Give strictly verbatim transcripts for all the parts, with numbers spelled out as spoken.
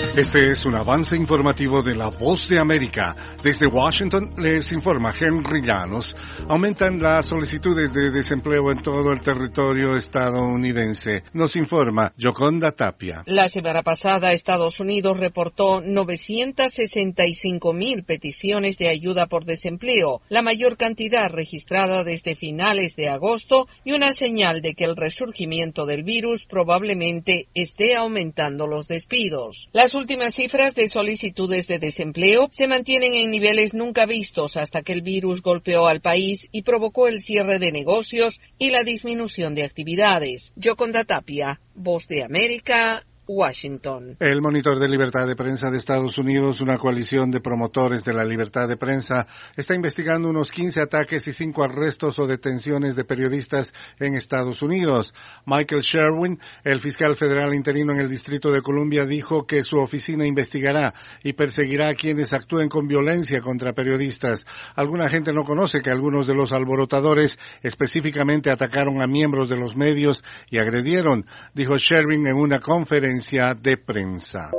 Este es un avance informativo de La Voz de América. Desde Washington les informa Henry Llanos. Aumentan las solicitudes de desempleo en todo el territorio estadounidense. Nos informa Yoconda Tapia. La semana pasada Estados Unidos reportó novecientas sesenta y cinco mil peticiones de ayuda por desempleo, la mayor cantidad registrada desde finales de agosto y una señal de que el resurgimiento del virus probablemente esté aumentando los despidos. Las últimas cifras de solicitudes de desempleo se mantienen en niveles nunca vistos hasta que el virus golpeó al país y provocó el cierre de negocios y la disminución de actividades. Yoconda Tapia, Voz de América, Washington. El Monitor de Libertad de Prensa de Estados Unidos, una coalición de promotores de la libertad de prensa, está investigando unos quince ataques y cinco arrestos o detenciones de periodistas en Estados Unidos. Michael Sherwin, el fiscal federal interino en el Distrito de Columbia, dijo que su oficina investigará y perseguirá a quienes actúen con violencia contra periodistas. Alguna gente no conoce que algunos de los alborotadores específicamente atacaron a miembros de los medios y agredieron, dijo Sherwin en una conferencia de prensa.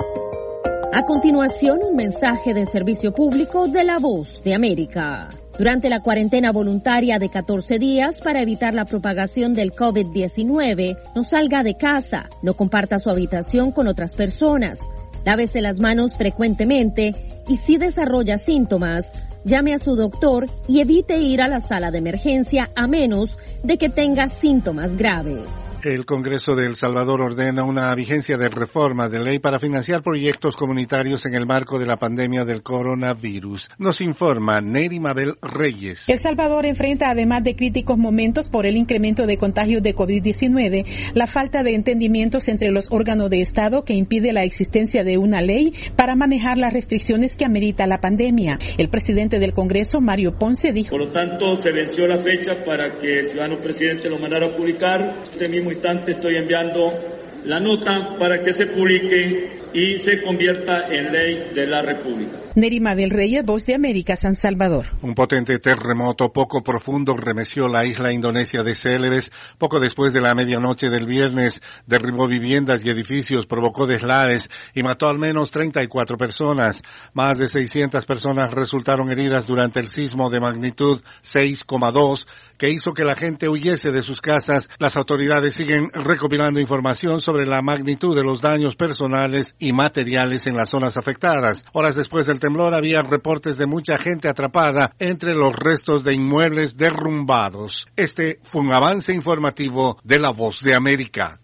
A continuación, un mensaje de servicio público de La Voz de América. Durante la cuarentena voluntaria de catorce días para evitar la propagación del COVID diecinueve, no salga de casa, no comparta su habitación con otras personas, lávese las manos frecuentemente y si desarrolla síntomas, llame a su doctor y evite ir a la sala de emergencia a menos de que tenga síntomas graves. El Congreso de El Salvador ordena una vigencia de reforma de ley para financiar proyectos comunitarios en el marco de la pandemia del coronavirus. Nos informa Neri Mabel Reyes. El Salvador enfrenta, además de críticos momentos por el incremento de contagios de COVID diecinueve, la falta de entendimientos entre los órganos de Estado que impide la existencia de una ley para manejar las restricciones que amerita la pandemia. El presidente del Congreso, Mario Ponce, dijo: Por lo tanto, se venció la fecha para que el ciudadano presidente lo mandara a publicar. Este mismo instante estoy enviando la nota para que se publique y se convierta en ley de la República. Neri Mabel Reyes, Voz de América, San Salvador. Un potente terremoto poco profundo remeció la isla indonesia de Celebes poco después de la medianoche del viernes. Derribó viviendas y edificios, provocó deslaves y mató al menos treinta y cuatro personas. Más de seiscientas personas resultaron heridas durante el sismo de magnitud seis coma dos que hizo que la gente huyese de sus casas. Las autoridades siguen recopilando información sobre la magnitud de los daños personales y materiales en las zonas afectadas. Horas después del temblor había reportes de mucha gente atrapada entre los restos de inmuebles derrumbados. Este fue un avance informativo de La Voz de América.